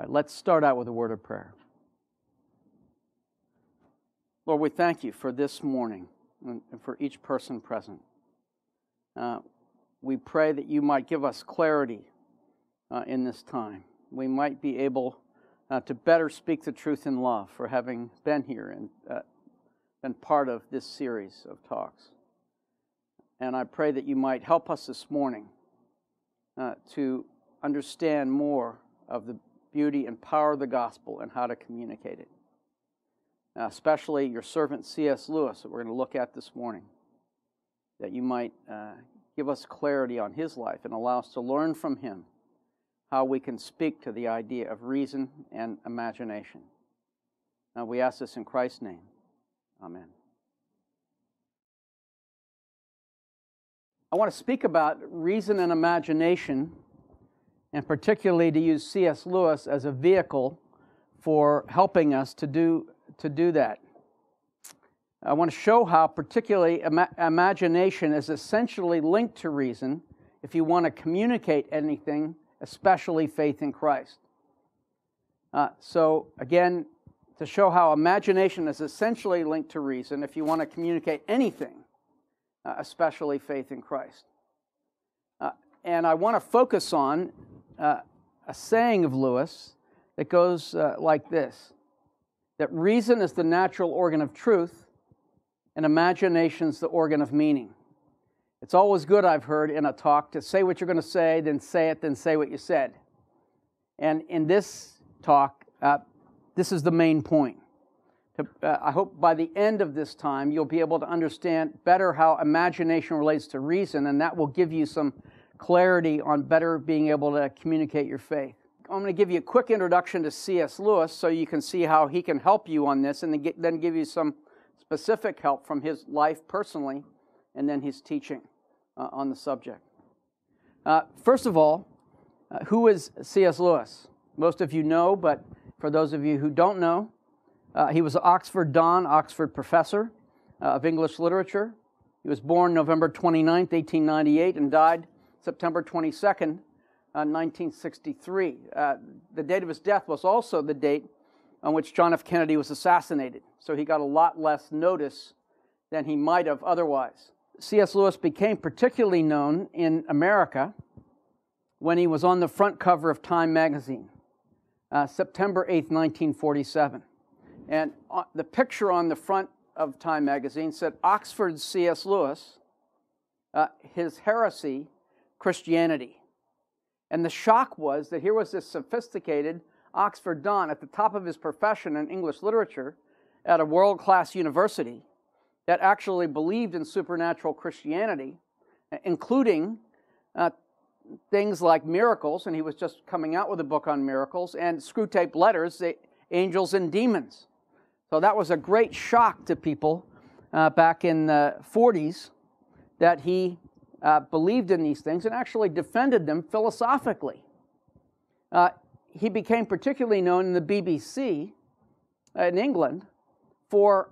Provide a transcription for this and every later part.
All right, let's start out with a word of prayer. Lord, we thank you for this morning and for each person present. We pray that you might give us clarity in this time. We might be able to better speak the truth in love for having been here and been part of this series of talks. And I pray that you might help us this morning to understand more of the beauty and power of the gospel and how to communicate it. Especially your servant C.S. Lewis that we're going to look at this morning, that you might give us clarity on his life and allow us to learn from him how we can speak to the idea of reason and imagination. Now we ask this in Christ's name. Amen. I want to speak about reason and imagination, and particularly to use C.S. Lewis as a vehicle for helping us to do that. I want to show how particularly imagination is essentially linked to reason if you want to communicate anything, especially faith in Christ. So again, to show how imagination is essentially linked to reason if you want to communicate anything, especially faith in Christ. And I want to focus on a saying of Lewis that goes like this, that reason is the natural organ of truth and imagination's the organ of meaning. It's always good, I've heard in a talk, to say what you're going to say, then say it, then say what you said. And in this talk, this is the main point. I hope by the end of this time, you'll be able to understand better how imagination relates to reason, and that will give you some clarity on better being able to communicate your faith. I'm going to give you a quick introduction to C.S. Lewis so you can see how he can help you on this, and then give you some specific help from his life personally and then his teaching on the subject. First of all, who is C.S. Lewis? Most of you know, but for those of you who don't know, he was an Oxford Don, Oxford professor of English literature. He was born November 29th, 1898, and died September 22nd, 1963. The date of his death was also the date on which John F. Kennedy was assassinated, so he got a lot less notice than he might have otherwise. C.S. Lewis became particularly known in America when he was on the front cover of Time magazine, September 8th, 1947. And the picture on the front of Time magazine said, Oxford's C.S. Lewis, his heresy, Christianity. And the shock was that here was this sophisticated Oxford Don at the top of his profession in English literature at a world-class university that actually believed in supernatural Christianity, including things like miracles, and he was just coming out with a book on miracles, and Screwtape Letters, the angels and demons. So that was a great shock to people back in the 40s that he believed in these things and actually defended them philosophically. He became particularly known in the BBC in England for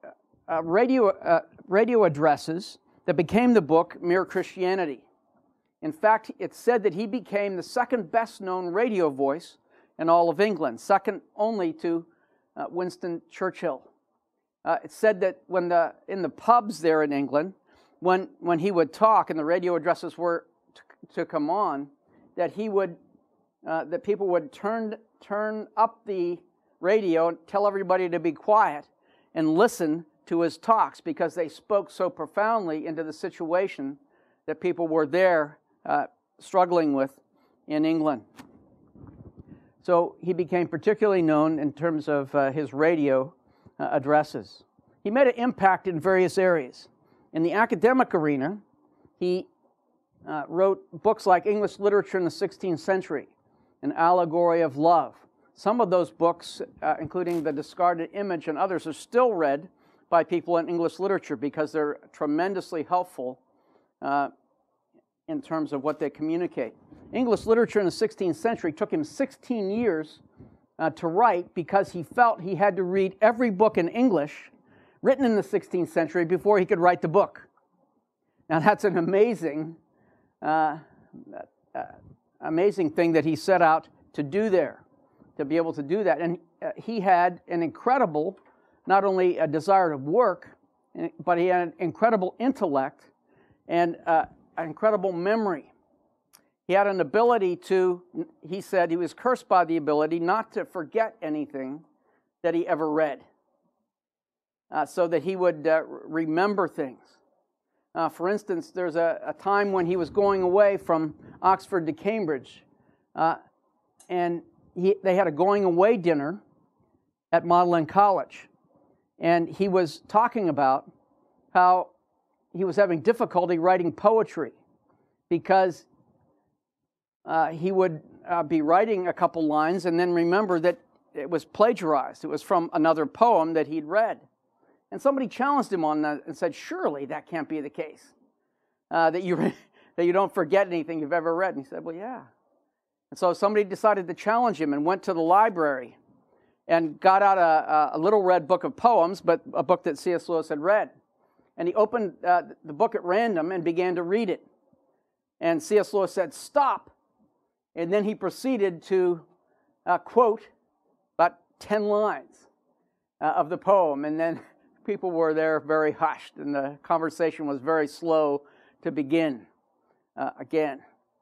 radio addresses that became the book Mere Christianity. In fact, it's said that he became the second best known radio voice in all of England, second only to Winston Churchill. It's said that in the pubs there in England, when he would talk and the radio addresses were to come on, that people would turn up the radio and tell everybody to be quiet and listen to his talks because they spoke so profoundly into the situation that people were there struggling with in England. So he became particularly known in terms of his radio addresses. He made an impact in various areas. In the academic arena, he wrote books like English Literature in the 16th Century, An Allegory of Love. Some of those books, including The Discarded Image and others, are still read by people in English literature because they're tremendously helpful in terms of what they communicate. English literature in the 16th century took him 16 years to write because he felt he had to read every book in English written in the 16th century before he could write the book. Now that's an amazing thing that he set out to do there. to be able to do that. And he had an incredible, not only a desire to work, but he had an incredible intellect and an incredible memory. He had an ability to, he said, he was cursed by the ability not to forget anything that he ever read, so that he would remember things. For instance, there's a time when he was going away from Oxford to Cambridge, and they had a going away dinner at Magdalen College. And he was talking about how he was having difficulty writing poetry because he would be writing a couple lines and then remember that it was plagiarized. It was from another poem that he'd read. And somebody challenged him on that and said, surely that can't be the case, that you don't forget anything you've ever read. And he said, well, yeah. And so somebody decided to challenge him and went to the library and got out a little red book of poems, but a book that C.S. Lewis had read. And he opened the book at random and began to read it. And C.S. Lewis said, stop. And then he proceeded to quote about 10 lines of the poem. And then people were there very hushed, and the conversation was very slow to begin again.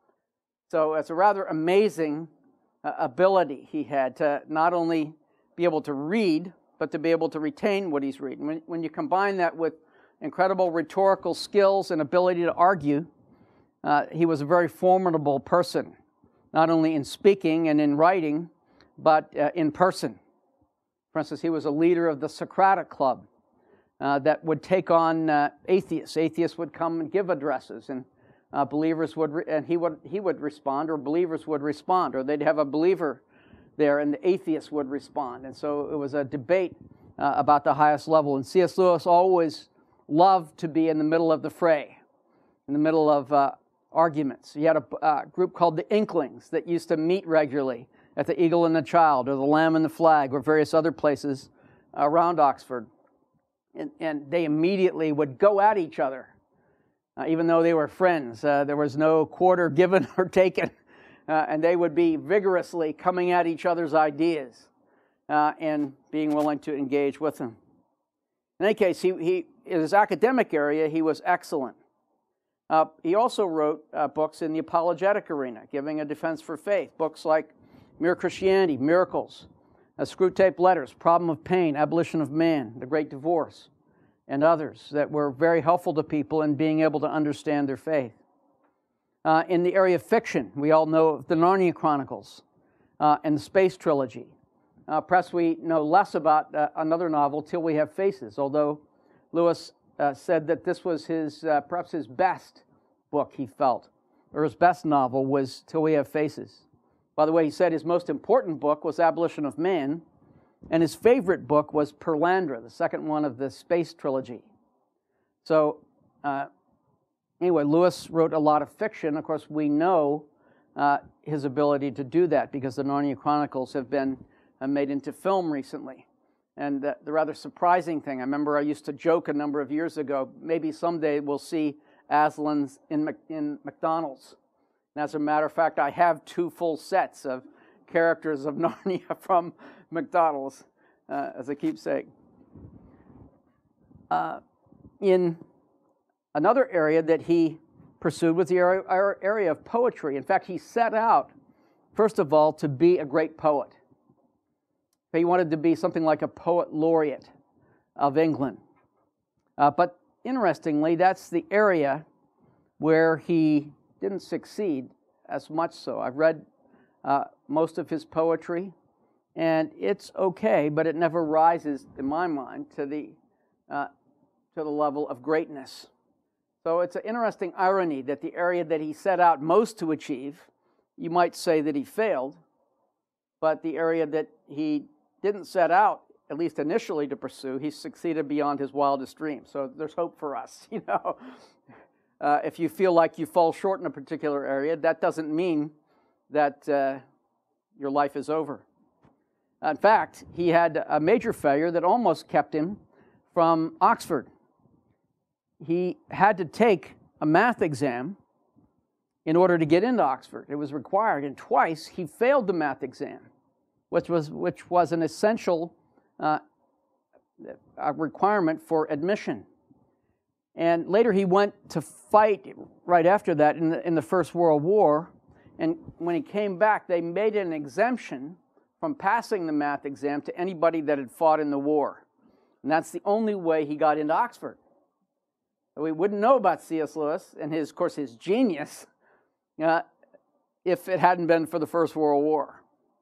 So it's a rather amazing ability he had to not only be able to read, but to be able to retain what he's reading. When you combine that with incredible rhetorical skills and ability to argue, he was a very formidable person, not only in speaking and in writing, but in person. For instance, he was a leader of the Socratic Club that would take on atheists. Atheists would come and give addresses, and believers would, and he would respond, or believers would respond, or they'd have a believer there, and the atheists would respond. And so it was a debate about the highest level. And C.S. Lewis always loved to be in the middle of the fray, in the middle of arguments. He had a group called the Inklings that used to meet regularly at the Eagle and the Child, or the Lamb and the Flag, or various other places around Oxford. And they immediately would go at each other. Even though they were friends, there was no quarter given or taken, and they would be vigorously coming at each other's ideas and being willing to engage with them. In any case, he in his academic area, he was excellent. He also wrote books in the apologetic arena, giving a defense for faith, books like Mere Christianity, Miracles, Screwtape Letters, Problem of Pain, Abolition of Man, The Great Divorce, and others that were very helpful to people in being able to understand their faith. In the area of fiction, we all know of the Narnia Chronicles and the Space Trilogy. Perhaps we know less about another novel, Till We Have Faces, although Lewis said that this was perhaps his best book, he felt, or his best novel was Till We Have Faces. By the way, he said his most important book was Abolition of Man, and his favorite book was Perelandra, the second one of the Space Trilogy. So, anyway, Lewis wrote a lot of fiction. Of course, we know his ability to do that because the Narnia Chronicles have been made into film recently. And the rather surprising thing, I remember I used to joke a number of years ago, maybe someday we'll see Aslan's in McDonald's. And as a matter of fact, I have 2 full sets of characters of Narnia from McDonald's as a keepsake. In another area that he pursued was the area of poetry. In fact, he set out, first of all, to be a great poet. He wanted to be something like a poet laureate of England. But interestingly, that's the area where he didn't succeed as much so. I've read most of his poetry, and it's okay, but it never rises, in my mind, to the level of greatness. So it's an interesting irony that the area that he set out most to achieve, you might say that he failed, but the area that he didn't set out, at least initially, to pursue, he succeeded beyond his wildest dreams. So there's hope for us, you know. If you feel like you fall short in a particular area, that doesn't mean that your life is over. In fact, he had a major failure that almost kept him from Oxford. He had to take a math exam in order to get into Oxford. It was required, and twice he failed the math exam. which was an essential requirement for admission. And later he went to fight right after that in the First World War. And when he came back, they made an exemption from passing the math exam to anybody that had fought in the war. And that's the only way he got into Oxford. So we wouldn't know about C.S. Lewis and his genius if it hadn't been for the First World War.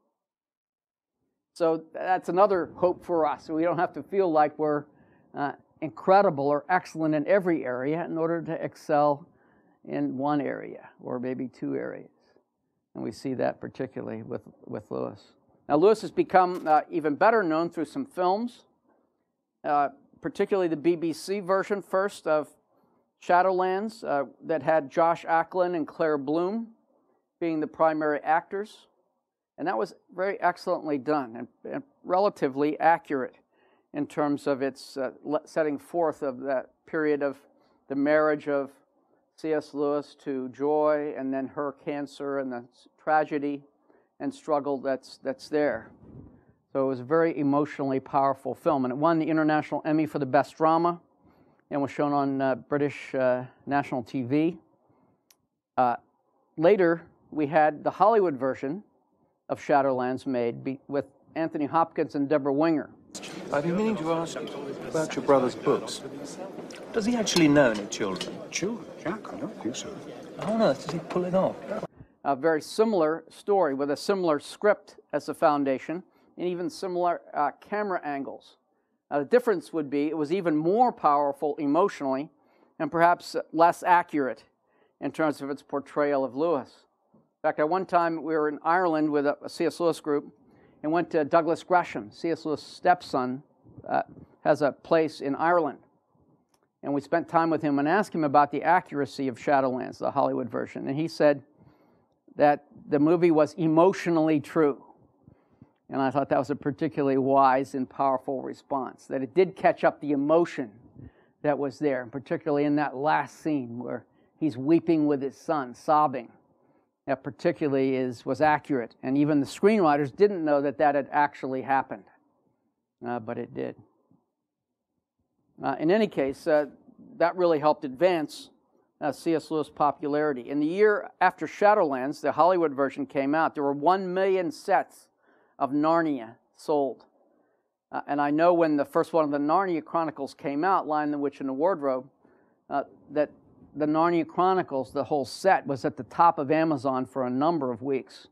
So that's another hope for us. We don't have to feel like we're incredible or excellent in every area in order to excel in one area or maybe two areas. And we see that particularly with Lewis. Now, Lewis has become even better known through some films, particularly the BBC version first of Shadowlands that had Josh Ackland and Claire Bloom being the primary actors. And that was very excellently done and relatively accurate in terms of its setting forth of that period of the marriage of C.S. Lewis to Joy, and then her cancer and the tragedy and struggle that's there. So it was a very emotionally powerful film, and it won the International Emmy for the Best Drama and was shown on British national TV. Later, we had the Hollywood version of Shadowlands made with Anthony Hopkins and Deborah Winger. I've been meaning to ask you about your brother's books. Does he actually know any children? Children? Jack, I don't think so. How on earth does he pull it off? A very similar story with a similar script as the foundation and even similar camera angles. The difference would be it was even more powerful emotionally and perhaps less accurate in terms of its portrayal of Lewis. In fact, at one time we were in Ireland with a C.S. Lewis group and went to Douglas Gresham. C.S. Lewis' stepson has a place in Ireland. And we spent time with him and asked him about the accuracy of Shadowlands, the Hollywood version. And he said that the movie was emotionally true. And I thought that was a particularly wise and powerful response, that it did catch up the emotion that was there, particularly in that last scene where he's weeping with his son, sobbing. That particularly was accurate. And even the screenwriters didn't know that had actually happened. But it did. In any case, that really helped advance C.S. Lewis' popularity. In the year after Shadowlands, the Hollywood version came out, there were 1 million sets of Narnia sold. And I know when the first one of the Narnia Chronicles came out, Lion, the Witch, and the Wardrobe, that the Narnia Chronicles, the whole set, was at the top of Amazon for a number of weeks.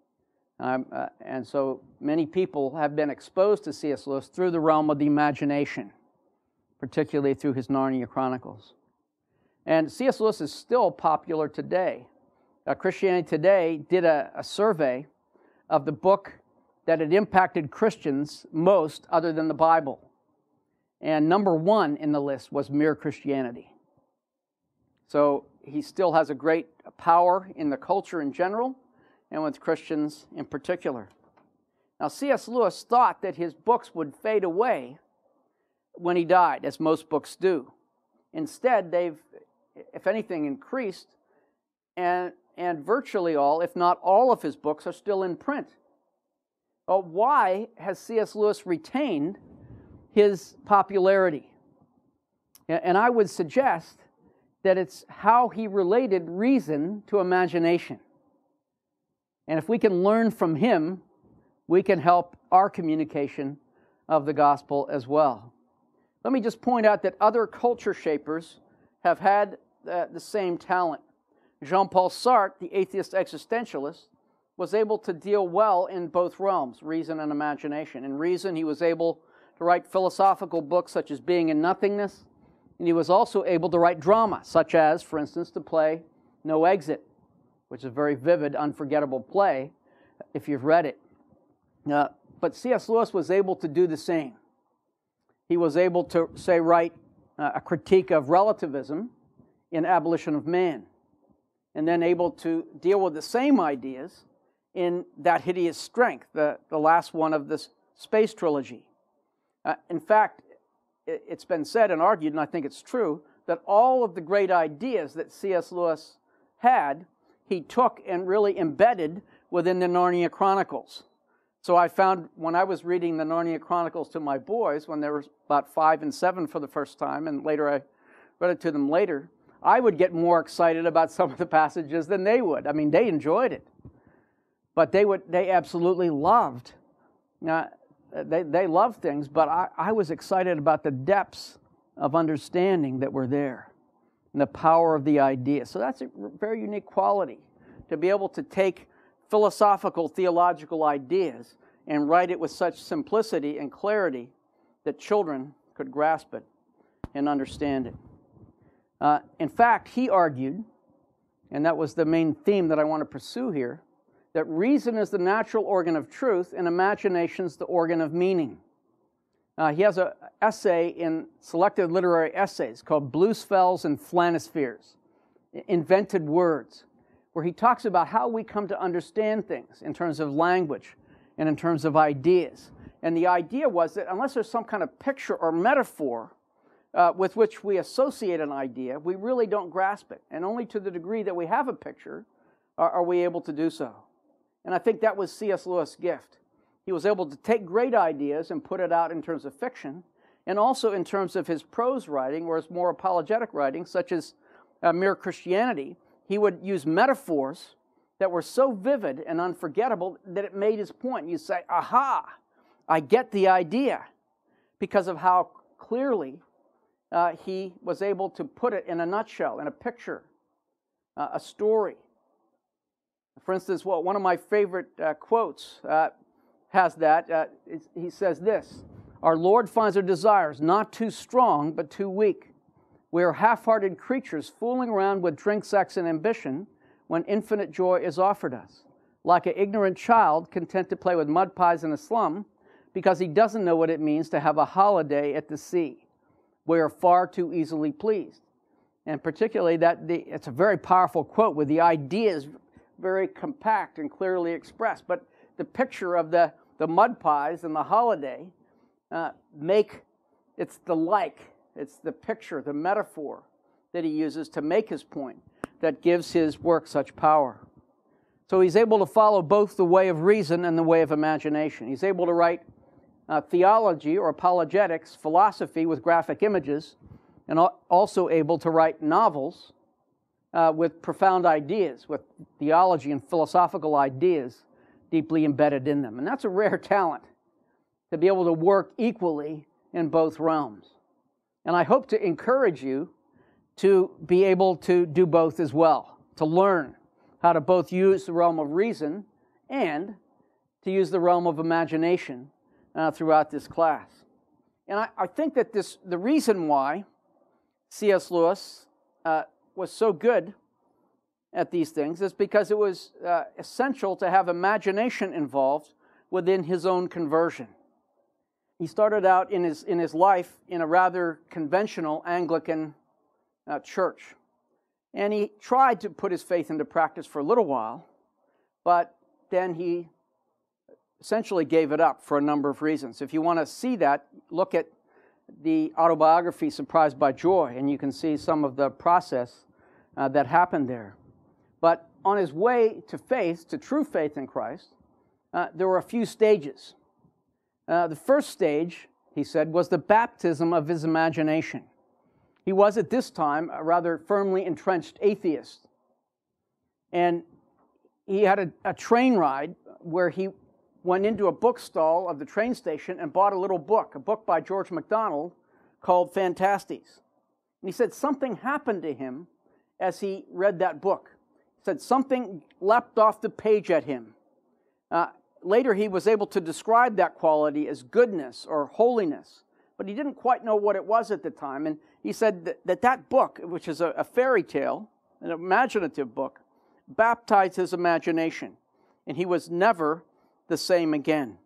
And so many people have been exposed to C.S. Lewis through the realm of the imagination, particularly through his Narnia Chronicles. And C.S. Lewis is still popular today. Christianity Today did a survey of the book that had impacted Christians most other than the Bible. And number one in the list was Mere Christianity. So he still has a great power in the culture in general and with Christians in particular. Now, C.S. Lewis thought that his books would fade away when he died, as most books do. Instead, they've, if anything, increased, and virtually all, if not all of his books are still in print. But why has C.S. Lewis retained his popularity? And I would suggest that it's how he related reason to imagination. And if we can learn from him, we can help our communication of the gospel as well. Let me just point out that other culture shapers have had the same talent. Jean-Paul Sartre, the atheist existentialist, was able to deal well in both realms, reason and imagination. In reason, he was able to write philosophical books such as Being and Nothingness, and he was also able to write drama, such as, for instance, the play No Exit, which is a very vivid, unforgettable play, if you've read it. But C.S. Lewis was able to do the same. He was able to, say, write a critique of relativism in Abolition of Man, and then able to deal with the same ideas in That Hideous Strength, the last one of this space trilogy. In fact, it's been said and argued, and I think it's true, that all of the great ideas that C.S. Lewis had, he took and really embedded within the Narnia Chronicles. So I found when I was reading the Narnia Chronicles to my boys, when they were about 5 and 7 for the first time, and later I read it to them later, I would get more excited about some of the passages than they would. I mean, they enjoyed it. But they absolutely loved. They loved things, but I was excited about the depths of understanding that were there and the power of the idea. So that's a very unique quality, to be able to take philosophical, theological ideas and write it with such simplicity and clarity that children could grasp it and understand it. In fact, he argued, and that was the main theme that I want to pursue here, that reason is the natural organ of truth and imagination's the organ of meaning. He has an essay in Selected Literary Essays called Bluespells and Flanispheres, Invented Words, where he talks about how we come to understand things in terms of language and in terms of ideas. And the idea was that unless there's some kind of picture or metaphor with which we associate an idea, we really don't grasp it. And only to the degree that we have a picture are we able to do so. And I think that was C.S. Lewis' gift. He was able to take great ideas and put it out in terms of fiction, and also in terms of his prose writing or his more apologetic writing, such as Mere Christianity. He would use metaphors that were so vivid and unforgettable that it made his point. You say, aha, I get the idea, because of how clearly he was able to put it in a nutshell, in a picture, a story. For instance, one of my favorite quotes has that. He says this: "Our Lord finds our desires not too strong, but too weak. We are half-hearted creatures fooling around with drink, sex, and ambition when infinite joy is offered us. Like an ignorant child content to play with mud pies in a slum because he doesn't know what it means to have a holiday at the sea. We are far too easily pleased." And particularly it's a very powerful quote with the ideas very compact and clearly expressed. But the picture of the mud pies and the holiday it's the picture, the metaphor that he uses to make his point that gives his work such power. So he's able to follow both the way of reason and the way of imagination. He's able to write theology or apologetics, philosophy with graphic images, and also able to write novels with profound ideas, with theology and philosophical ideas deeply embedded in them. And that's a rare talent, to be able to work equally in both realms. And I hope to encourage you to be able to do both as well, to learn how to both use the realm of reason and to use the realm of imagination throughout this class. And I think that the reason why C.S. Lewis was so good at these things is because it was essential to have imagination involved within his own conversion. He started out in his life in a rather conventional Anglican church. And he tried to put his faith into practice for a little while, but then he essentially gave it up for a number of reasons. If you want to see that, look at the autobiography Surprised by Joy, and you can see some of the process that happened there. But on his way to faith, to true faith in Christ, there were a few stages. The first stage, he said, was the baptism of his imagination. He was at this time a rather firmly entrenched atheist. And he had a train ride where he went into a bookstall of the train station and bought a book by George MacDonald called Phantastes. And he said something happened to him as he read that book. He said something leapt off the page at him. Later he was able to describe that quality as goodness or holiness, but he didn't quite know what it was at the time. And he said that book, which is a fairy tale, an imaginative book, baptized his imagination, and he was never the same again.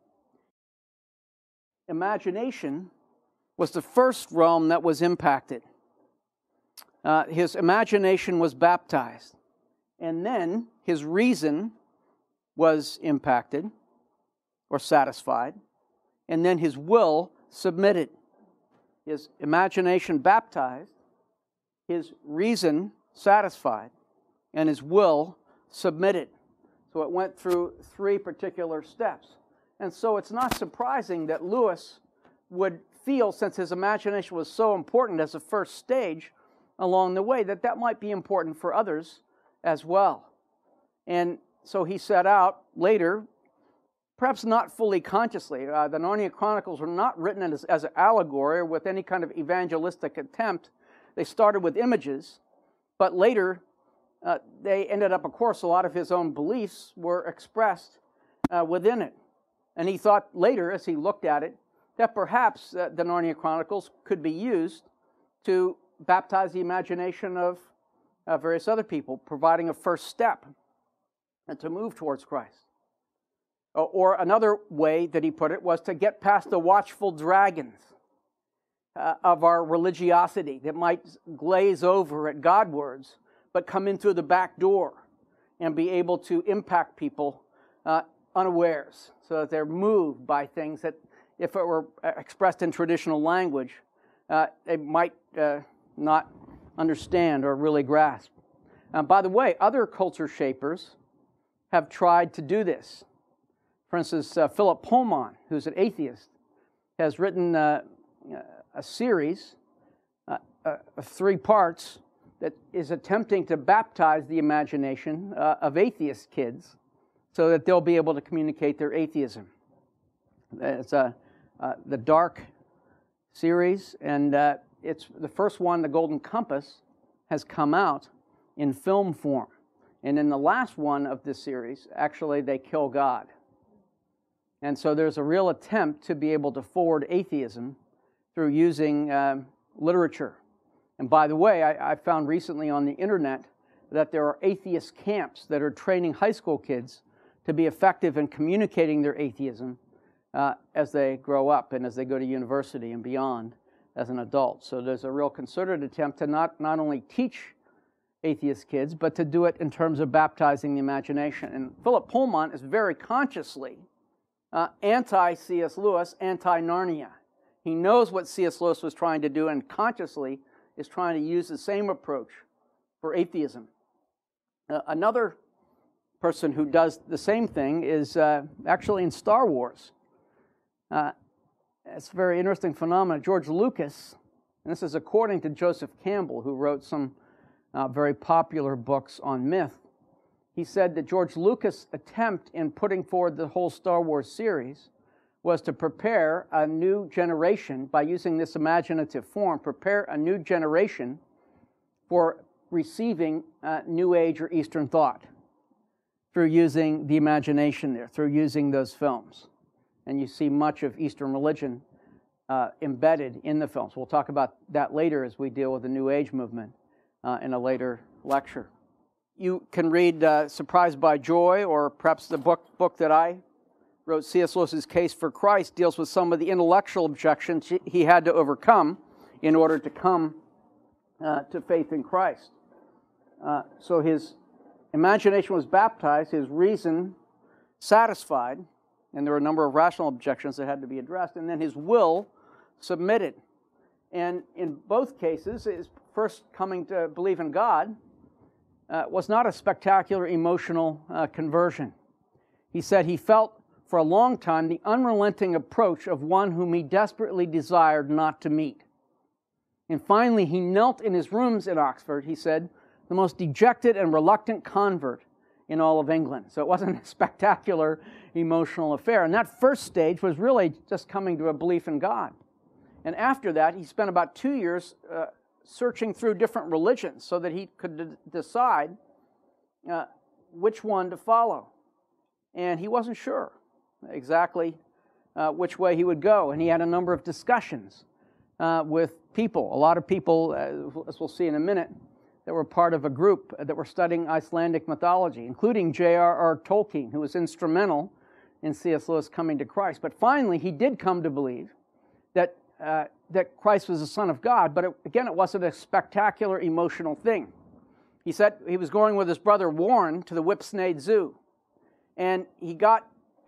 Imagination was the first realm that was impacted. His imagination was baptized, and then his reason was impacted or satisfied, and then his will submitted. His imagination baptized, his reason satisfied, and his will submitted. So it went through three particular steps. And so it's not surprising that Lewis would feel, since his imagination was so important as a first stage along the way, that that might be important for others as well. And so he set out later, perhaps not fully consciously. The Narnia Chronicles were not written as an allegory or with any kind of evangelistic attempt. They started with images, but later they ended up, of course, a lot of his own beliefs were expressed within it. And he thought later, as he looked at it, that perhaps the Narnia Chronicles could be used to baptize the imagination of various other people, providing a first step and to move towards Christ. Or another way that he put it was to get past the watchful dragons of our religiosity that might glaze over at Godwards, but come in through the back door and be able to impact people unawares, so that they're moved by things that, if it were expressed in traditional language, they might not understand or really grasp. By the way, other culture shapers have tried to do this. For instance, Philip Pullman, who's an atheist, has written a series of 3 parts that is attempting to baptize the imagination of atheist kids so that they'll be able to communicate their atheism. It's the Dark series, and it's the first one, The Golden Compass, has come out in film form. And in the last one of this series, actually, they kill God. And so there's a real attempt to be able to forward atheism through using literature. And by the way, I found recently on the internet that there are atheist camps that are training high school kids to be effective in communicating their atheism as they grow up and as they go to university and beyond as an adult. So there's a real concerted attempt to not only teach atheist kids, but to do it in terms of baptizing the imagination. And Philip Pullman is very consciously anti-C.S. Lewis, anti-Narnia. He knows what C.S. Lewis was trying to do and consciously is trying to use the same approach for atheism. Another person who does the same thing is actually in Star Wars. It's a very interesting phenomenon. George Lucas, and this is according to Joseph Campbell, who wrote some very popular books on myth. He said that George Lucas' attempt in putting forward the whole Star Wars series was to prepare a new generation, by using this imaginative form, prepare a new generation for receiving New Age or Eastern thought through using the imagination there, through using those films. And you see much of Eastern religion embedded in the films. We'll talk about that later as we deal with the New Age movement in a later lecture. You can read Surprised by Joy, or perhaps the book that I wrote, C.S. Lewis's Case for Christ, deals with some of the intellectual objections he had to overcome in order to come to faith in Christ. So his imagination was baptized, his reason satisfied, and there were a number of rational objections that had to be addressed, and then his will submitted. And in both cases, his first coming to believe in God was not a spectacular emotional conversion. He said he felt for a long time the unrelenting approach of one whom he desperately desired not to meet. And finally, he knelt in his rooms in Oxford, he said, the most dejected and reluctant convert in all of England. So it wasn't a spectacular emotional affair. And that first stage was really just coming to a belief in God. And after that, he spent about 2 years searching through different religions so that he could decide which one to follow. And he wasn't sure exactly which way he would go. And he had a number of discussions with people, a lot of people, as we'll see in a minute, that were part of a group that were studying Icelandic mythology, including J.R.R. Tolkien, who was instrumental in C.S. Lewis coming to Christ. But finally, he did come to believe that Christ was the Son of God, but it wasn't a spectacular emotional thing. He said he was going with his brother Warren to the Whipsnade Zoo, and he got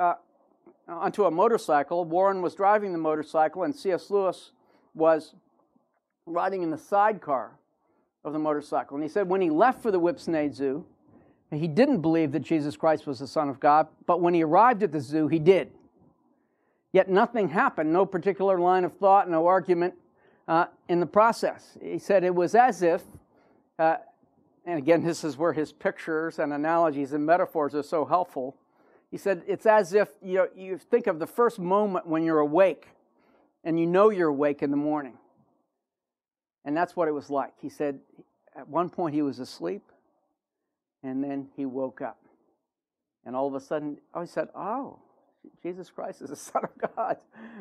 onto a motorcycle. Warren was driving the motorcycle, and C.S. Lewis was riding in the sidecar of the motorcycle. And he said when he left for the Whipsnade Zoo, he didn't believe that Jesus Christ was the Son of God, but when he arrived at the zoo, he did. Yet nothing happened, no particular line of thought, no argument in the process. He said it was as if, and again, this is where his pictures and analogies and metaphors are so helpful. He said it's as if you think of the first moment when you're awake and you know you're awake in the morning. And that's what it was like. He said at one point he was asleep and then he woke up. And all of a sudden, he said, oh, Jesus Christ is the Son of God.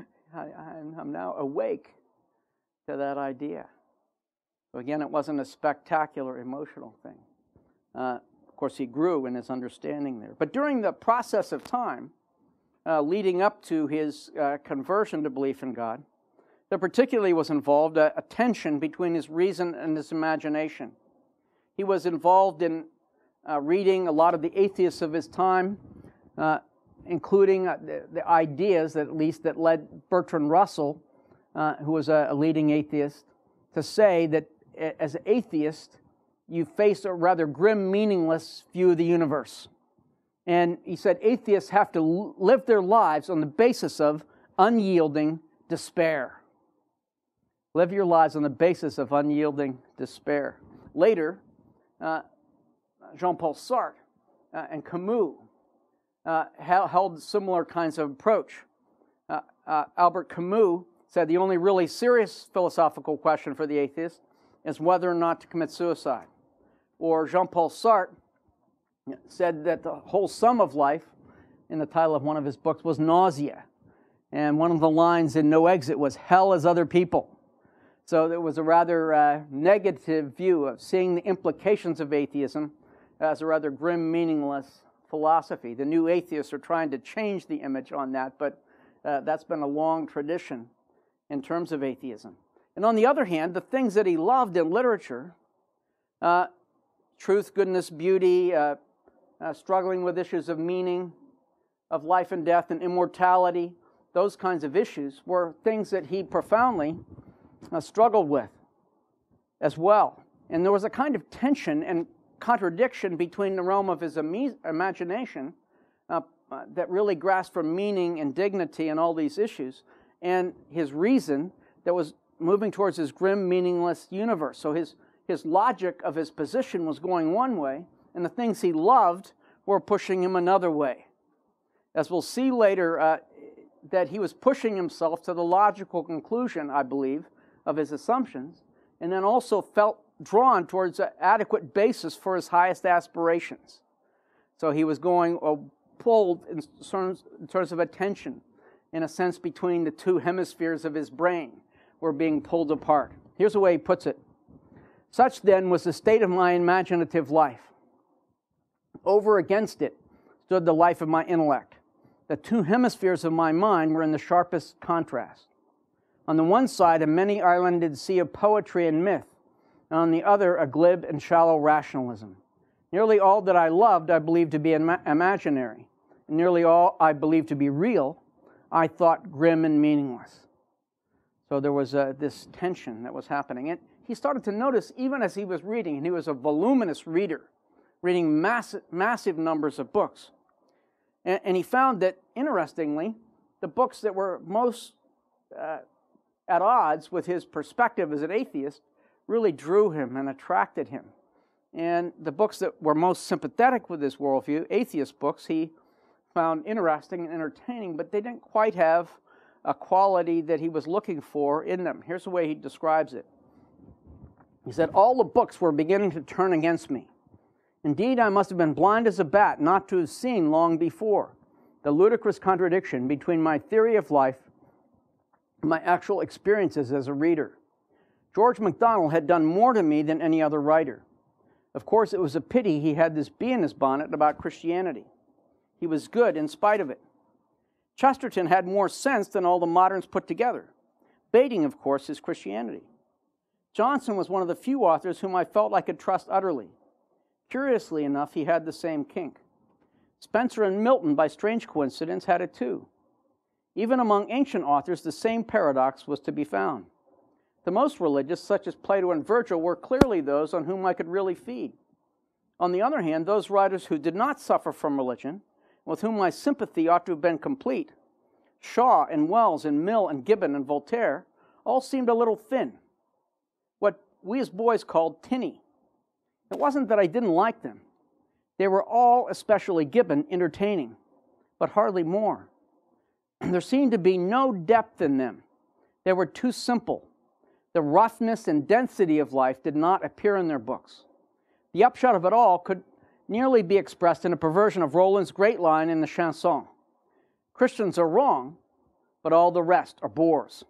I'm now awake to that idea. So again, it wasn't a spectacular emotional thing. Of course, he grew in his understanding there. But during the process of time leading up to his conversion to belief in God, there particularly was involved a tension between his reason and his imagination. He was involved in reading a lot of the atheists of his time, including the ideas, at least, that led Bertrand Russell, who was a leading atheist, to say that as an atheist, you face a rather grim, meaningless view of the universe. And he said atheists have to live their lives on the basis of unyielding despair. Live your lives on the basis of unyielding despair. Later, Jean-Paul Sartre and Camus held similar kinds of approach. Albert Camus said the only really serious philosophical question for the atheist is whether or not to commit suicide. Or Jean-Paul Sartre said that the whole sum of life, in the title of one of his books, was nausea. And one of the lines in No Exit was, hell is other people. So there was a rather negative view of seeing the implications of atheism as a rather grim, meaningless philosophy. The new atheists are trying to change the image on that, but that's been a long tradition in terms of atheism. And on the other hand, the things that he loved in literature, truth, goodness, beauty, struggling with issues of meaning, of life and death and immortality, those kinds of issues were things that he profoundly struggled with as well. And there was a kind of tension and contradiction between the realm of his imagination that really grasped for meaning and dignity and all these issues, and his reason that was moving towards his grim, meaningless universe. So his logic of his position was going one way, and the things he loved were pushing him another way. As we'll see later, that he was pushing himself to the logical conclusion, I believe, of his assumptions, and then also felt drawn towards an adequate basis for his highest aspirations. So he was going pulled in terms of attention, in a sense, between the two hemispheres of his brain were being pulled apart. Here's the way he puts it. Such then was the state of my imaginative life. Over against it stood the life of my intellect. The two hemispheres of my mind were in the sharpest contrast. On the one side, a many-islanded sea of poetry and myth, and on the other, a glib and shallow rationalism. Nearly all that I loved I believed to be imaginary, and nearly all I believed to be real I thought grim and meaningless. So there was this tension that was happening. And he started to notice, even as he was reading, and he was a voluminous reader, reading massive numbers of books. And he found that, interestingly, the books that were most at odds with his perspective as an atheist really drew him and attracted him. And the books that were most sympathetic with his worldview, atheist books, he found interesting and entertaining, but they didn't quite have a quality that he was looking for in them. Here's the way he describes it. He said, all the books were beginning to turn against me. Indeed, I must have been blind as a bat not to have seen long before the ludicrous contradiction between my theory of life and my actual experiences as a reader. George MacDonald had done more to me than any other writer. Of course, it was a pity he had this bee in his bonnet about Christianity. He was good in spite of it. Chesterton had more sense than all the moderns put together. Baiting, of course, is Christianity. Johnson was one of the few authors whom I felt I could trust utterly. Curiously enough, he had the same kink. Spencer and Milton, by strange coincidence, had it too. Even among ancient authors, the same paradox was to be found. The most religious, such as Plato and Virgil, were clearly those on whom I could really feed. On the other hand, those writers who did not suffer from religion, with whom my sympathy ought to have been complete, Shaw and Wells and Mill and Gibbon and Voltaire all seemed a little thin, what we as boys called tinny. It wasn't that I didn't like them. They were all, especially Gibbon, entertaining, but hardly more. There seemed to be no depth in them. They were too simple. The roughness and density of life did not appear in their books. The upshot of it all could nearly be expressed in a perversion of Roland's great line in the Chanson. Christians are wrong, but all the rest are bores.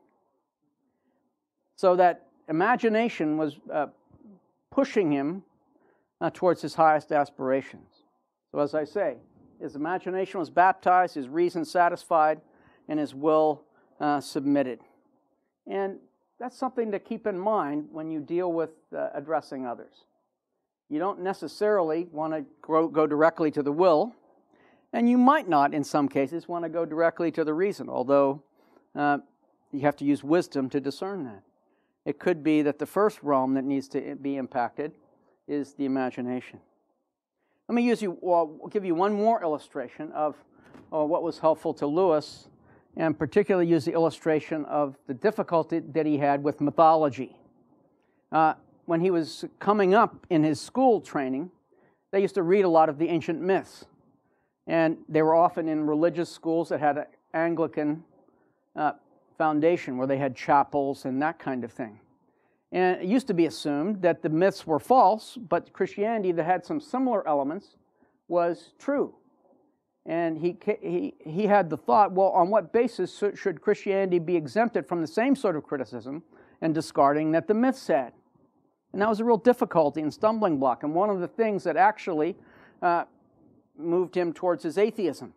So that imagination was pushing him towards his highest aspirations. So as I say, his imagination was baptized, his reason satisfied, and his will submitted. And that's something to keep in mind when you deal with addressing others. You don't necessarily want to go directly to the will, and you might not, in some cases, want to go directly to the reason, although you have to use wisdom to discern that. It could be that the first realm that needs to be impacted is the imagination. Let me give you one more illustration of what was helpful to Lewis, and particularly use the illustration of the difficulty that he had with mythology. When he was coming up in his school training, they used to read a lot of the ancient myths. And they were often in religious schools that had an Anglican foundation, where they had chapels and that kind of thing. And it used to be assumed that the myths were false, but Christianity that had some similar elements was true. And he had the thought, well, on what basis should Christianity be exempted from the same sort of criticism and discarding that the myths had? And that was a real difficulty and stumbling block, and one of the things that actually moved him towards his atheism.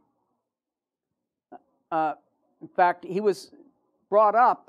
In fact, he was brought up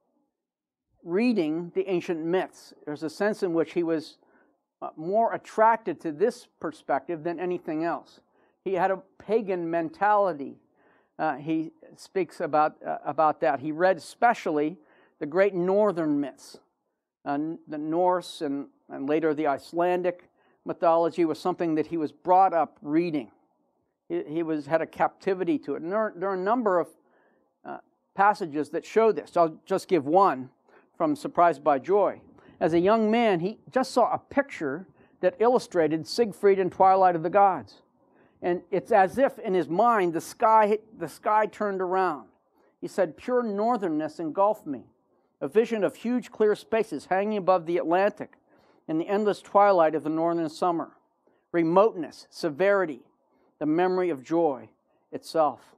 reading the ancient myths. There's a sense in which he was more attracted to this perspective than anything else. He had a pagan mentality. He speaks about that. He read especially the great northern myths. The Norse and later the Icelandic mythology was something that he was brought up reading. He had a captivity to it. And there are a number of passages that show this. I'll just give one from Surprised by Joy. As a young man, he just saw a picture that illustrated Siegfried and Twilight of the Gods. And it's as if in his mind the sky turned around. He said, "Pure northernness engulfed me, a vision of huge clear spaces hanging above the Atlantic in the endless twilight of the northern summer. Remoteness, severity, the memory of joy itself."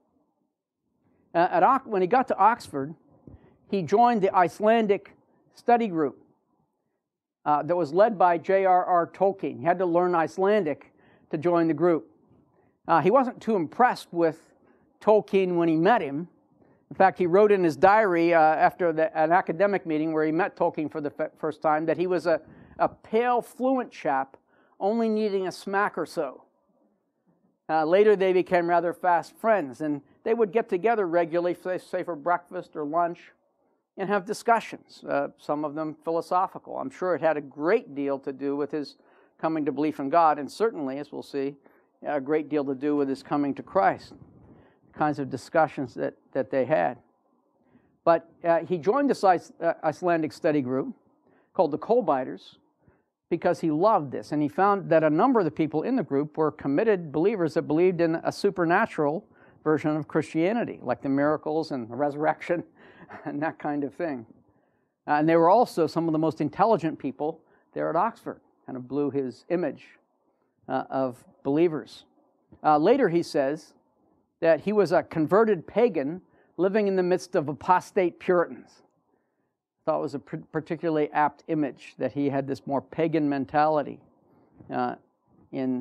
When he got to Oxford, he joined the Icelandic study group that was led by J.R.R. Tolkien. He had to learn Icelandic to join the group. He wasn't too impressed with Tolkien when he met him. In fact, he wrote in his diary after an academic meeting where he met Tolkien for the first time that he was a pale, fluent chap, only needing a smack or so. Later, they became rather fast friends, and they would get together regularly, say for breakfast or lunch, and have discussions, some of them philosophical. I'm sure it had a great deal to do with his coming to belief in God, and certainly, as we'll see, a great deal to do with his coming to Christ, the kinds of discussions that they had. But he joined this Icelandic study group called the Kolbiters because he loved this, and he found that a number of the people in the group were committed believers that believed in a supernatural version of Christianity, like the miracles and the resurrection and that kind of thing. And they were also some of the most intelligent people there at Oxford, kind of blew his image of believers. Later he says that he was a converted pagan living in the midst of apostate Puritans. I thought it was a particularly apt image that he had this more pagan mentality there in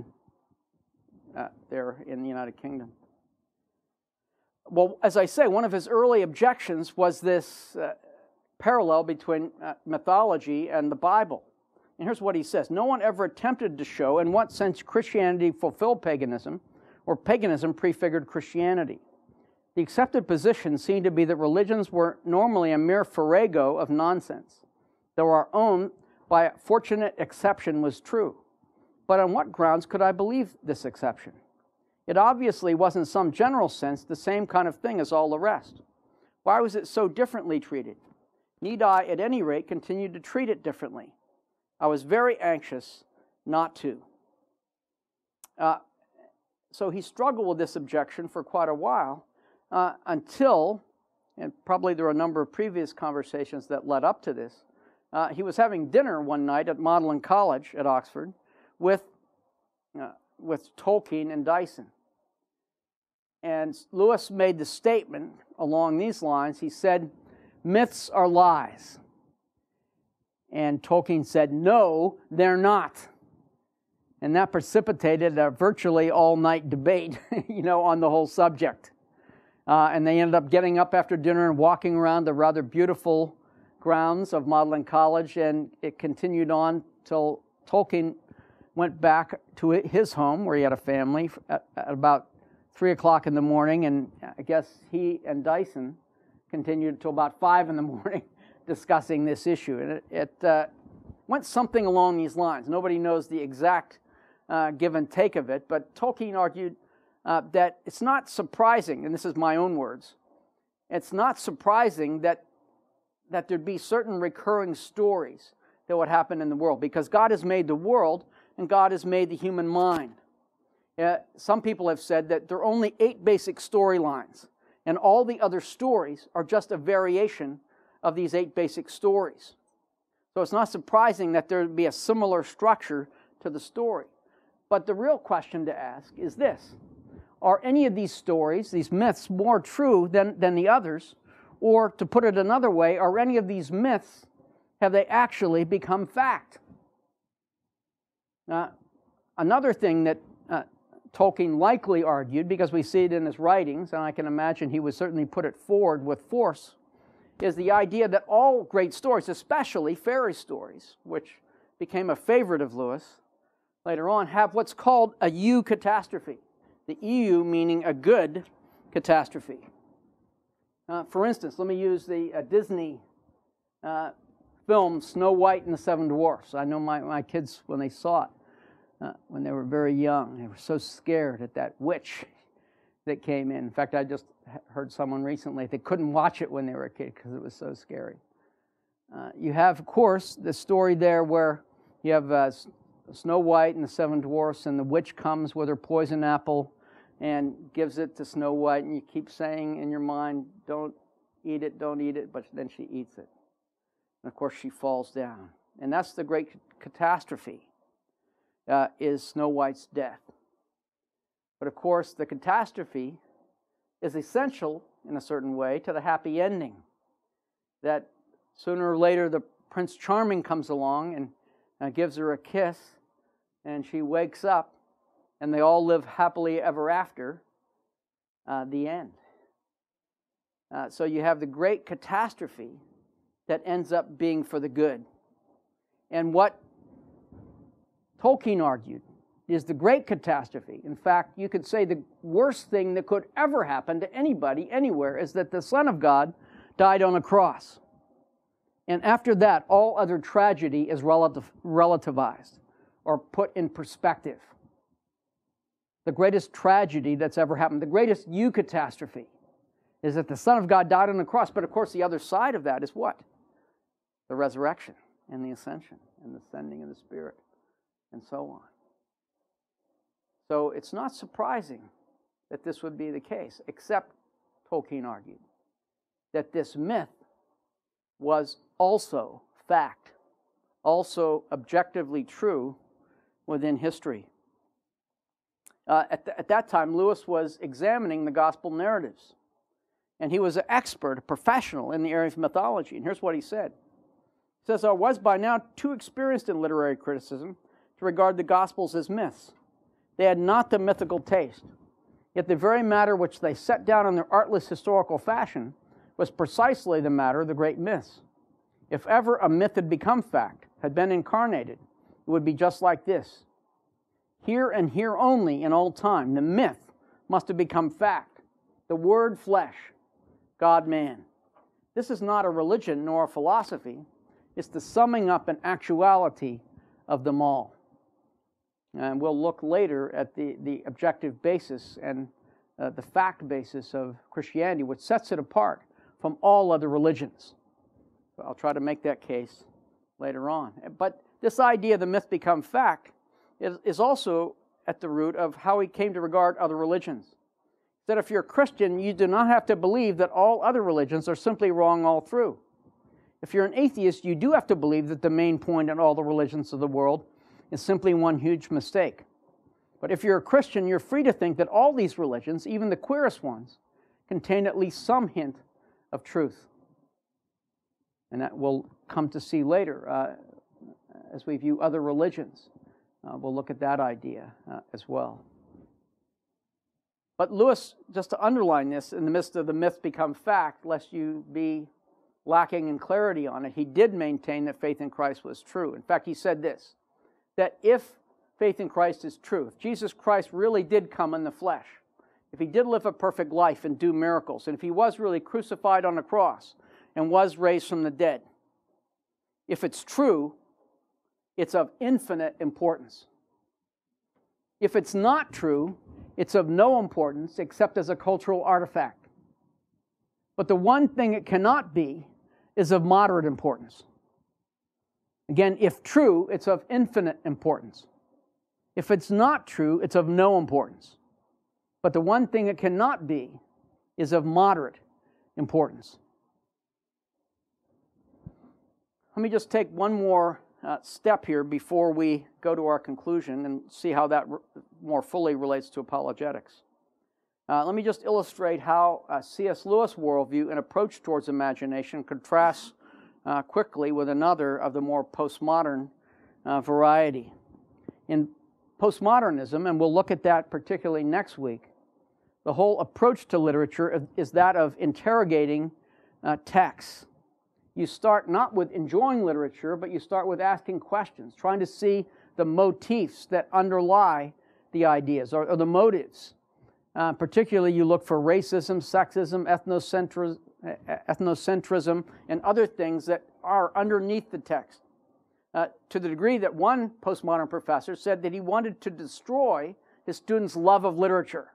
the United Kingdom. Well, as I say, one of his early objections was this parallel between mythology and the Bible. And here's what he says: "No one ever attempted to show in what sense Christianity fulfilled paganism, or paganism prefigured Christianity. The accepted position seemed to be that religions were normally a mere farrago of nonsense, though our own, by a fortunate exception, was true. But on what grounds could I believe this exception? It obviously was in some general sense the same kind of thing as all the rest. Why was it so differently treated? Need I, at any rate, continue to treat it differently? I was very anxious not to. So he struggled with this objection for quite a while until, and probably there were a number of previous conversations that led up to this, he was having dinner one night at Magdalen College at Oxford with Tolkien and Dyson. And Lewis made the statement along these lines. He said, "Myths are lies." And Tolkien said, "No, they're not." And that precipitated a virtually all-night debate, on the whole subject. And they ended up getting up after dinner and walking around the rather beautiful grounds of Magdalen College, and it continued on till Tolkien went back to his home, where he had a family, at about 3 o'clock in the morning, and I guess he and Dyson continued until about 5 in the morning discussing this issue. And it went something along these lines. Nobody knows the exact give and take of it, but Tolkien argued that it's not surprising, and this is my own words, it's not surprising that there'd be certain recurring stories that would happen in the world, because God has made the world and God has made the human mind. Some people have said that there are only 8 basic storylines, and all the other stories are just a variation of these 8 basic stories. So it's not surprising that there would be a similar structure to the story. But the real question to ask is this: are any of these stories, these myths, more true than the others? Or, to put it another way, are any of these myths, have they actually become fact? Another thing that Tolkien likely argued, because we see it in his writings, and I can imagine he would certainly put it forward with force, is the idea that all great stories, especially fairy stories, which became a favorite of Lewis later on, have what's called a eucatastrophe. The EU meaning a good catastrophe. For instance, let me use the Disney film Snow White and the Seven Dwarfs. I know my kids, when they saw it, when they were very young, they were so scared at that witch that came in. In fact, I just heard someone recently, they couldn't watch it when they were a kid because it was so scary. You have, of course, the story there where you have Snow White and the Seven Dwarfs, and the witch comes with her poison apple and gives it to Snow White, and you keep saying in your mind, don't eat it, but then she eats it. And of course she falls down. And that's the great catastrophe, is Snow White's death. But of course the catastrophe is essential, in a certain way, to the happy ending. That sooner or later the Prince Charming comes along and gives her a kiss, and she wakes up, and they all live happily ever after, the end. So you have the great catastrophe that ends up being for the good. And what Tolkien argued is the great catastrophe. In fact, you could say the worst thing that could ever happen to anybody, anywhere, is that the Son of God died on a cross. And after that, all other tragedy is relativized or put in perspective. The greatest tragedy that's ever happened, the greatest eucatastrophe, is that the Son of God died on the cross. But of course, the other side of that is what? The resurrection and the ascension and the sending of the Spirit and so on. So it's not surprising that this would be the case, except, Tolkien argued, that this myth was also fact, also objectively true within history. At that time, Lewis was examining the gospel narratives, and he was an expert, a professional in the area of mythology. And here's what he said. He says, I was by now too experienced in literary criticism to regard the Gospels as myths. They had not the mythical taste. Yet the very matter which they set down in their artless historical fashion was precisely the matter of the great myths. If ever a myth had become fact, had been incarnated, it would be just like this. Here and here only in all time, the myth must have become fact. The word flesh, God-man. This is not a religion nor a philosophy. It's the summing up and actuality of them all. And we'll look later at the objective basis and the fact basis of Christianity, which sets it apart from all other religions. So I'll try to make that case later on. But this idea, the myth become fact, is also at the root of how we came to regard other religions. That if you're a Christian, you do not have to believe that all other religions are simply wrong all through. If you're an atheist, you do have to believe that the main point in all the religions of the world is simply one huge mistake. But if you're a Christian, you're free to think that all these religions, even the queerest ones, contain at least some hint of truth. And that we'll come to see later as we view other religions. We'll look at that idea as well. But Lewis, just to underline this, in the midst of the myth become fact, lest you be lacking in clarity on it, he did maintain that faith in Christ was true. In fact, he said this, that if faith in Christ is true, if Jesus Christ really did come in the flesh, if he did live a perfect life and do miracles, and if he was really crucified on the cross and was raised from the dead, if it's true, it's of infinite importance. If it's not true, it's of no importance except as a cultural artifact. But the one thing it cannot be is of moderate importance. Again, if true, it's of infinite importance. If it's not true, it's of no importance. But the one thing it cannot be is of moderate importance. Let me just take one more step here before we go to our conclusion and see how that more fully relates to apologetics. Let me just illustrate how C.S. Lewis' worldview and approach towards imagination contrasts quickly with another of the more postmodern variety. In postmodernism, and we'll look at that particularly next week, the whole approach to literature is that of interrogating texts. You start not with enjoying literature, but you start with asking questions, trying to see the motifs that underlie the ideas or the motives. Particularly, you look for racism, sexism, ethnocentrism, and other things that are underneath the text. To the degree that one postmodern professor said that he wanted to destroy his students' love of literature.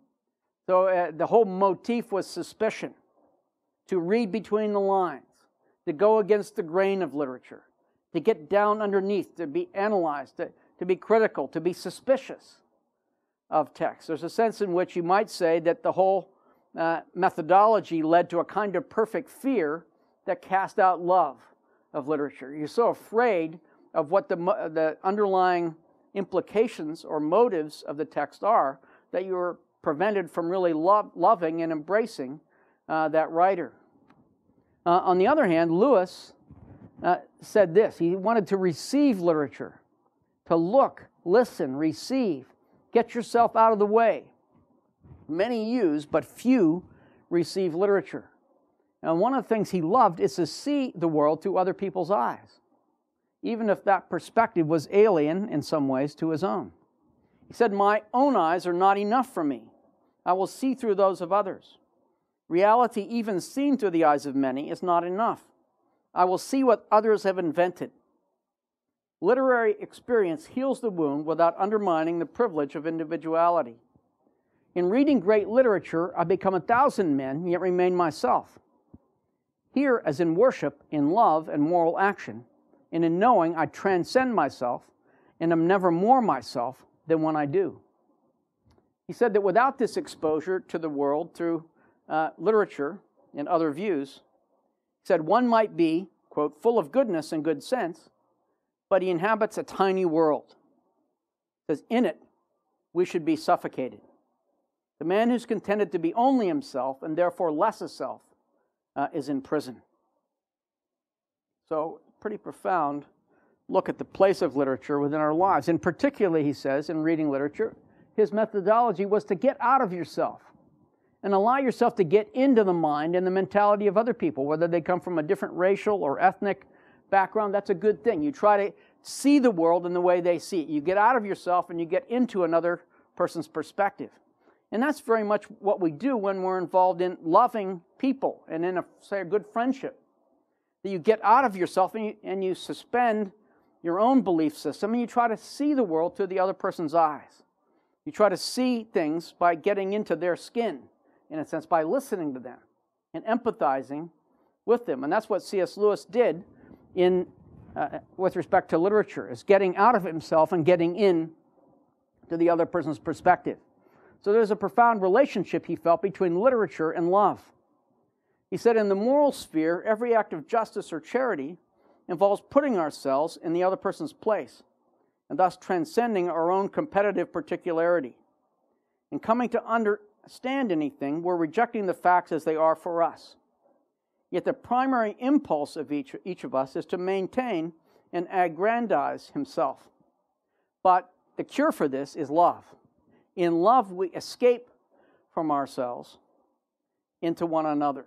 So the whole motif was suspicion, to read between the lines, to go against the grain of literature, to get down underneath, to be analyzed, to be critical, to be suspicious of text. There's a sense in which you might say that the whole methodology led to a kind of perfect fear that cast out love of literature. You're so afraid of what the underlying implications or motives of the text are that you're prevented from really loving and embracing that writer. On the other hand, Lewis said this. He wanted to receive literature, to look, listen, receive, get yourself out of the way. Many use, but few receive literature. And one of the things he loved is to see the world through other people's eyes, even if that perspective was alien in some ways to his own. He said, "My own eyes are not enough for me. I will see through those of others. Reality, even seen through the eyes of many, is not enough. I will see what others have invented." Literary experience heals the wound without undermining the privilege of individuality. In reading great literature, I become 1,000 men, yet remain myself. Here, as in worship, in love and moral action, and in knowing, I transcend myself and am never more myself than when I do. He said that without this exposure to the world through literature and other views, he said one might be, quote, full of goodness and good sense, but he inhabits a tiny world. He says, in it, we should be suffocated. The man who's contented to be only himself and therefore less a self is in prison. So, pretty profound look at the place of literature within our lives. And particularly, he says, in reading literature, his methodology was to get out of yourself and allow yourself to get into the mind and the mentality of other people, whether they come from a different racial or ethnic background. That's a good thing. You try to see the world in the way they see it. You get out of yourself and you get into another person's perspective. And that's very much what we do when we're involved in loving people and in a good friendship. That you get out of yourself and you suspend your own belief system and you try to see the world through the other person's eyes. You try to see things by getting into their skin, in a sense, by listening to them and empathizing with them. And that's what C.S. Lewis did with respect to literature, is getting out of himself and getting in to the other person's perspective. So there's a profound relationship, he felt, between literature and love. He said, in the moral sphere, every act of justice or charity involves putting ourselves in the other person's place, and thus transcending our own competitive particularity. In coming to understand anything, we're rejecting the facts as they are for us. Yet the primary impulse of each of us is to maintain and aggrandize himself. But the cure for this is love. In love, we escape from ourselves into one another.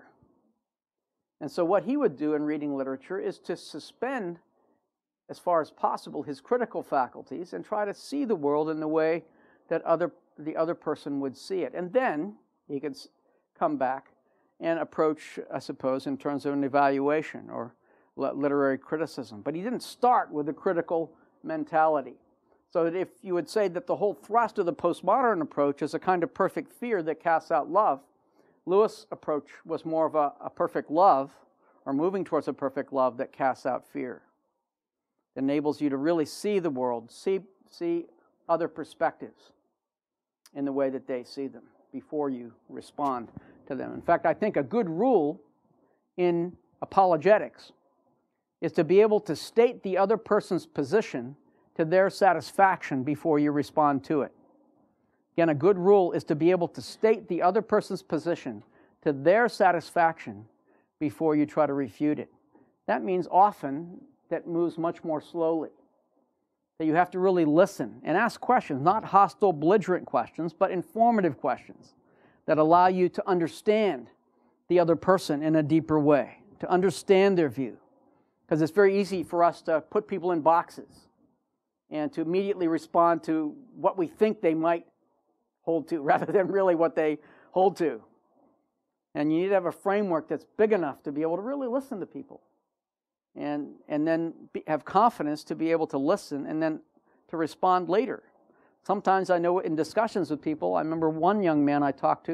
And so what he would do in reading literature is to suspend, as far as possible, his critical faculties and try to see the world in the way that the other person would see it. And then he could come back and approach, I suppose, in terms of an evaluation or literary criticism. But he didn't start with a critical mentality. So that if you would say that the whole thrust of the postmodern approach is a kind of perfect fear that casts out love, Lewis' approach was more of a perfect love, or moving towards a perfect love that casts out fear. It enables you to really see the world, see other perspectives in the way that they see them before you respond to them. In fact, I think a good rule in apologetics is to be able to state the other person's position to their satisfaction before you respond to it. Again, a good rule is to be able to state the other person's position to their satisfaction before you try to refute it. That means often that moves much more slowly. That you have to really listen and ask questions, not hostile, belligerent questions, but informative questions that allow you to understand the other person in a deeper way, to understand their view. Because it's very easy for us to put people in boxes and to immediately respond to what we think they might hold to rather than really what they hold to. And you need to have a framework that's big enough to be able to really listen to people and then have confidence to be able to listen and then to respond later. Sometimes I know in discussions with people, I remember one young man I talked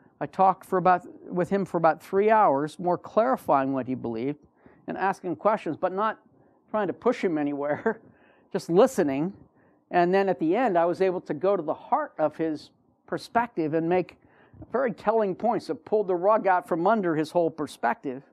with him for about 3 hours, more clarifying what he believed and asking questions, but not trying to push him anywhere, just listening. And then at the end, I was able to go to the heart of his perspective and make very telling points that pulled the rug out from under his whole perspective.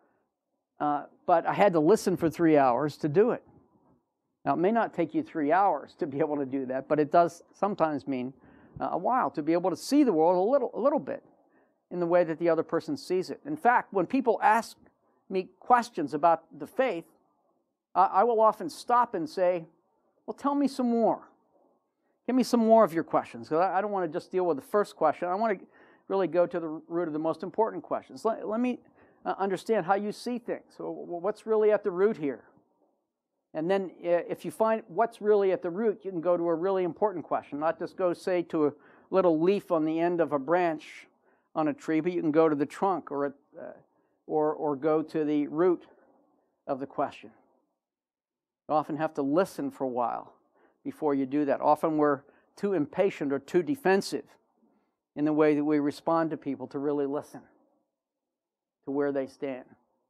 But I had to listen for 3 hours to do it. Now, it may not take you 3 hours to be able to do that, but it does sometimes mean a while to be able to see the world a little bit in the way that the other person sees it. In fact, when people ask me questions about the faith, I will often stop and say, well, tell me some more. Give me some more of your questions, because I don't want to just deal with the first question. I want to really go to the root of the most important questions. Let me understand how you see things. So what's really at the root here? And then if you find what's really at the root, you can go to a really important question, not just go, say, to a little leaf on the end of a branch on a tree, but you can go to the trunk or go to the root of the question. You often have to listen for a while before you do that. Often we're too impatient or too defensive in the way that we respond to people to really listen to where they stand.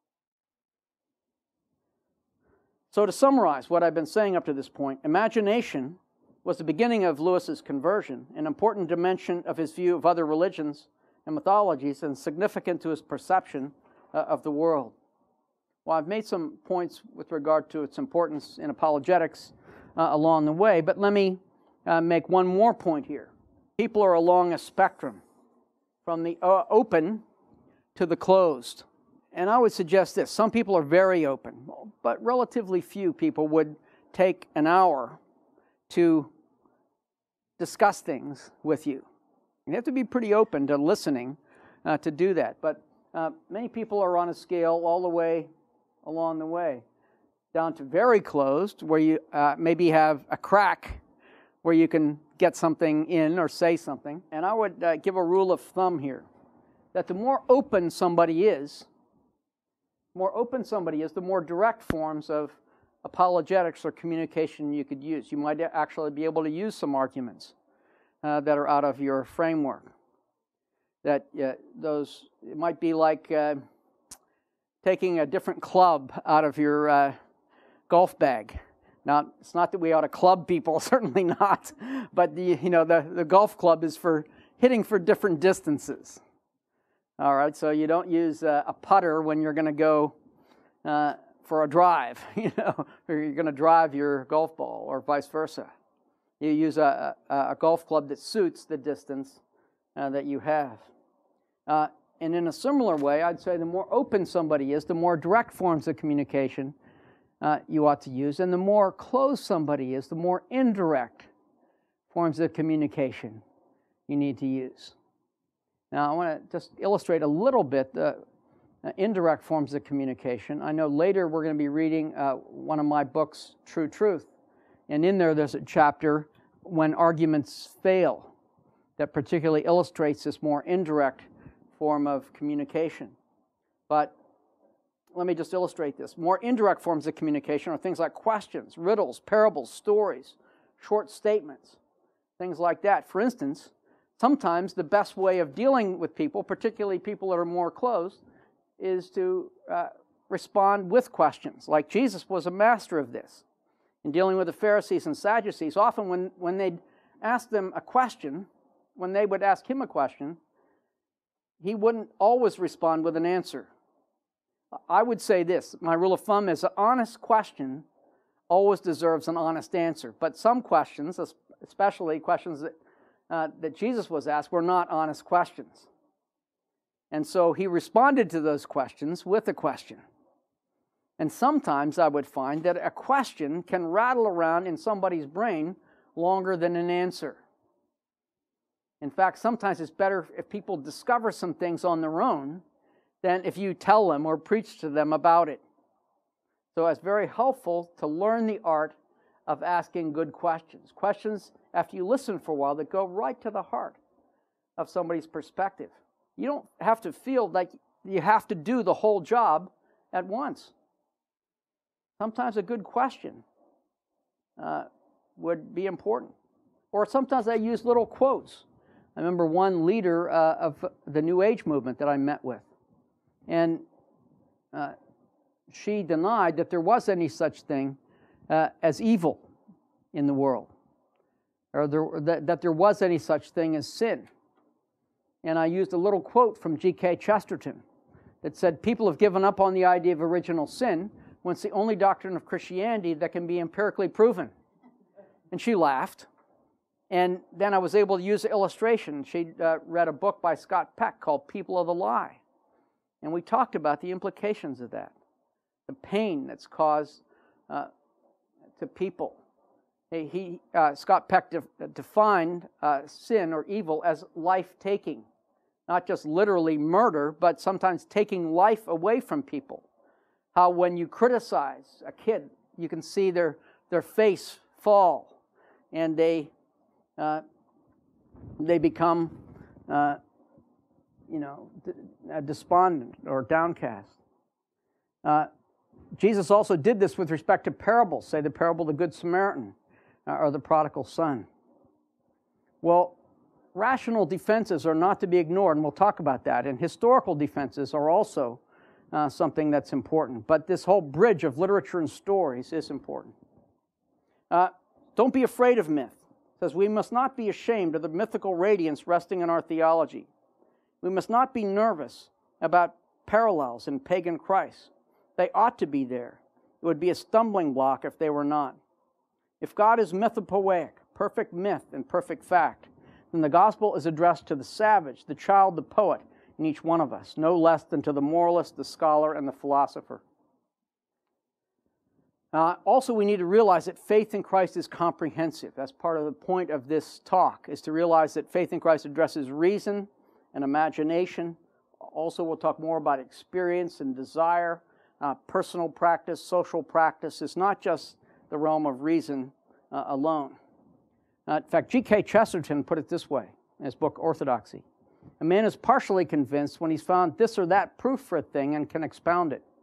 So to summarize what I've been saying up to this point, imagination was the beginning of Lewis's conversion, an important dimension of his view of other religions and mythologies, and significant to his perception of the world. Well, I've made some points with regard to its importance in apologetics along the way, but let me make one more point here. People are along a spectrum from the open to the closed. And I would suggest this. Some people are very open, but relatively few people would take an hour to discuss things with you. You have to be pretty open to listening to do that. But many people are on a scale all the way along the way, down to very closed, where you maybe have a crack where you can get something in or say something. And I would give a rule of thumb here, that the more open somebody is, the more direct forms of apologetics or communication you could use. You might actually be able to use some arguments that are out of your framework. That it might be like taking a different club out of your golf bag. Now, it's not that we ought to club people, certainly not, but the golf club is for hitting for different distances. All right, so you don't use a putter when you're going to go for a drive, or you're going to drive your golf ball, or vice versa. You use a golf club that suits the distance that you have. And in a similar way, I'd say the more open somebody is, the more direct forms of communication you ought to use, and the more closed somebody is, the more indirect forms of communication you need to use. Now, I want to just illustrate a little bit the indirect forms of communication. I know later we're going to be reading one of my books, True Truth, and in there's a chapter, When Arguments Fail, that particularly illustrates this more indirect form of communication. But let me just illustrate this. More indirect forms of communication are things like questions, riddles, parables, stories, short statements, things like that. For instance, sometimes the best way of dealing with people, particularly people that are more closed, is to respond with questions. Like Jesus was a master of this. In dealing with the Pharisees and Sadducees, often when they'd ask them a question, when they would ask him a question, he wouldn't always respond with an answer. I would say this, my rule of thumb is an honest question always deserves an honest answer. But some questions, especially questions that Jesus was asked, were not honest questions. And so he responded to those questions with a question. And sometimes I would find that a question can rattle around in somebody's brain longer than an answer. In fact, sometimes it's better if people discover some things on their own than if you tell them or preach to them about it. So it's very helpful to learn the art of asking good questions. Questions, after you listen for a while, that go right to the heart of somebody's perspective. You don't have to feel like you have to do the whole job at once. Sometimes a good question would be important. Or sometimes I use little quotes. I remember one leader of the New Age movement that I met with. And she denied that there was any such thing as evil in the world, or that there was any such thing as sin. And I used a little quote from G.K. Chesterton that said, people have given up on the idea of original sin when it's the only doctrine of Christianity that can be empirically proven. And she laughed. And then I was able to use an illustration. She read a book by Scott Peck called People of the Lie. And we talked about the implications of that, the pain that's caused to people. Scott Peck defined sin or evil as life-taking, not just literally murder, but sometimes taking life away from people. How when you criticize a kid, you can see their face fall, and they become despondent or downcast. Jesus also did this with respect to parables, say the parable of the Good Samaritan or the prodigal son. Well, rational defenses are not to be ignored, and we'll talk about that. And historical defenses are also something that's important. But this whole bridge of literature and stories is important. Don't be afraid of myth. It says we must not be ashamed of the mythical radiance resting in our theology. We must not be nervous about parallels in pagan Christ. They ought to be there. It would be a stumbling block if they were not. If God is mythopoeic, perfect myth and perfect fact, then the gospel is addressed to the savage, the child, the poet in each one of us, no less than to the moralist, the scholar, and the philosopher. Also, we need to realize that faith in Christ is comprehensive. That's part of the point of this talk, is to realize that faith in Christ addresses reason and imagination. Also, we'll talk more about experience and desire, personal practice, social practice. It's not just the realm of reason alone. In fact, G.K. Chesterton put it this way in his book, Orthodoxy. A man is partially convinced when he's found this or that proof for a thing and can expound it.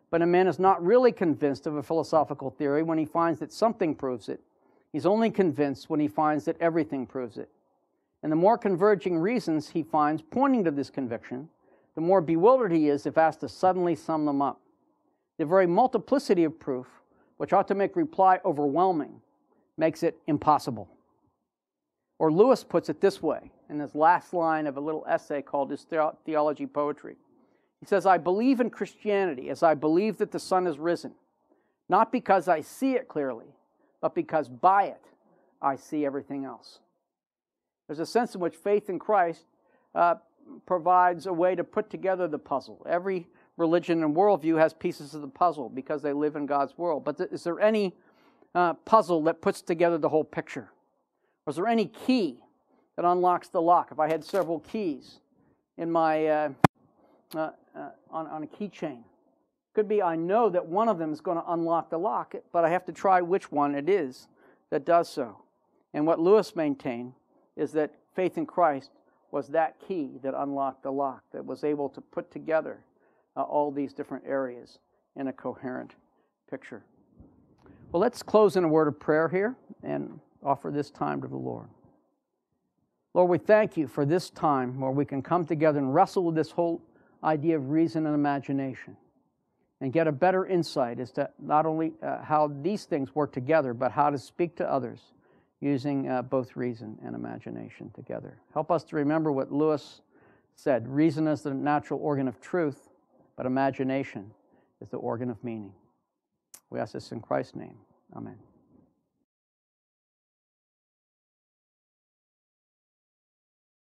But a man is not really convinced of a philosophical theory when he finds that something proves it. He's only convinced when he finds that everything proves it. And the more converging reasons he finds pointing to this conviction, the more bewildered he is if asked to suddenly sum them up. The very multiplicity of proof, which ought to make reply overwhelming, makes it impossible. Or Lewis puts it this way in his last line of a little essay called his Theology Poetry. He says, I believe in Christianity as I believe that the sun is risen, not because I see it clearly, but because by it I see everything else. There's a sense in which faith in Christ provides a way to put together the puzzle. Every religion and worldview has pieces of the puzzle because they live in God's world. But is there any puzzle that puts together the whole picture? Or is there any key that unlocks the lock? If I had several keys in my on a keychain, could be I know that one of them is going to unlock the lock, but I have to try which one it is that does so. And what Lewis maintained is that faith in Christ was that key that unlocked the lock, that was able to put together all these different areas in a coherent picture. Well, let's close in a word of prayer here and offer this time to the Lord. Lord, we thank you for this time where we can come together and wrestle with this whole idea of reason and imagination and get a better insight as to not only how these things work together, but how to speak to others using both reason and imagination together. Help us to remember what Lewis said, reason is the natural organ of truth, but imagination is the organ of meaning. We ask this in Christ's name. Amen.